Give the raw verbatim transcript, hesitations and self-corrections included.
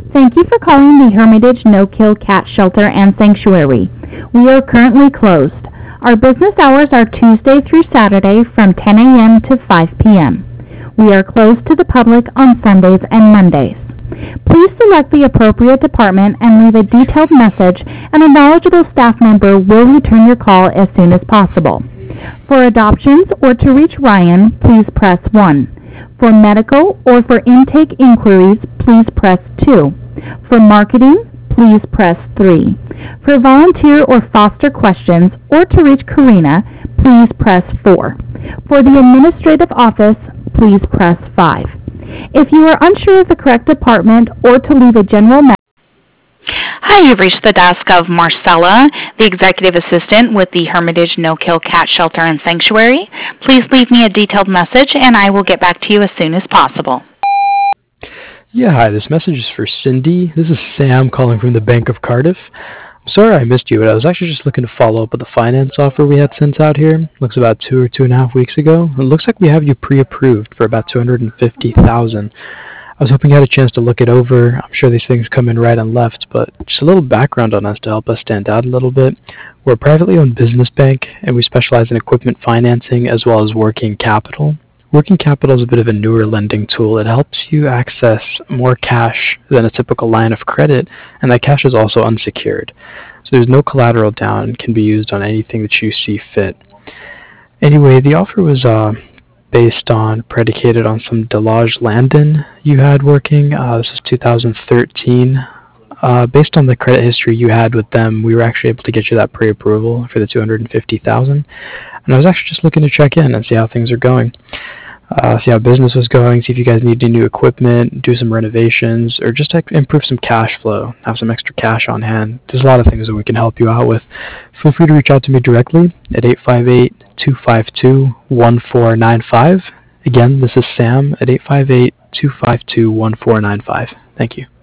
Thank you for calling the Hermitage No-Kill Cat Shelter and Sanctuary. We are currently closed. Our business hours are Tuesday through Saturday from ten a.m. to five p.m. We are closed to the public on Sundays and Mondays. Please select the appropriate department and leave a detailed message, and a knowledgeable staff member will return your call as soon as possible. For adoptions or to reach Ryan, please press one. For medical or for intake inquiries, please press two. For marketing, please press three. For volunteer or foster questions or to reach Karina, please press four. For the administrative office, please press five. If you are unsure of the correct department or to leave a general message, Hi, you've reached the desk of Marcella, the executive assistant with the Hermitage No-Kill Cat Shelter and Sanctuary. Please leave me a detailed message and I will get back to you as soon as possible. Yeah, hi, this message is for Cindy. This is Sam calling from the Bank of Cardiff. I'm sorry I missed you, but I was actually just looking to follow up with the finance offer we had sent out here. Looks about two or two and a half weeks ago. It looks like we have you pre-approved for about two hundred fifty thousand dollars. I was hoping you had a chance to look it over. I'm sure these things come in right and left, but just a little background on us to help us stand out a little bit. We're a privately owned business bank, and we specialize in equipment financing as well as working capital. Working capital is a bit of a newer lending tool. It helps you access more cash than a typical line of credit, and that cash is also unsecured. So there's no collateral down and can be used on anything that you see fit. Anyway, the offer was uh, based on, predicated on some Delage Landon you had working. Uh, this is two thousand thirteen. Uh, based on the credit history you had with them, we were actually able to get you that pre-approval for the two hundred fifty thousand dollars. And I was actually just looking to check in and see how things are going. Uh, see how business was going, see if you guys need any new equipment, do some renovations, or just to improve some cash flow, have some extra cash on hand. There's a lot of things that we can help you out with. Feel free to reach out to me directly at eight five eight, two five two, one four nine five. Again, this is Sam at eight five eight, two five two, one four nine five. Thank you.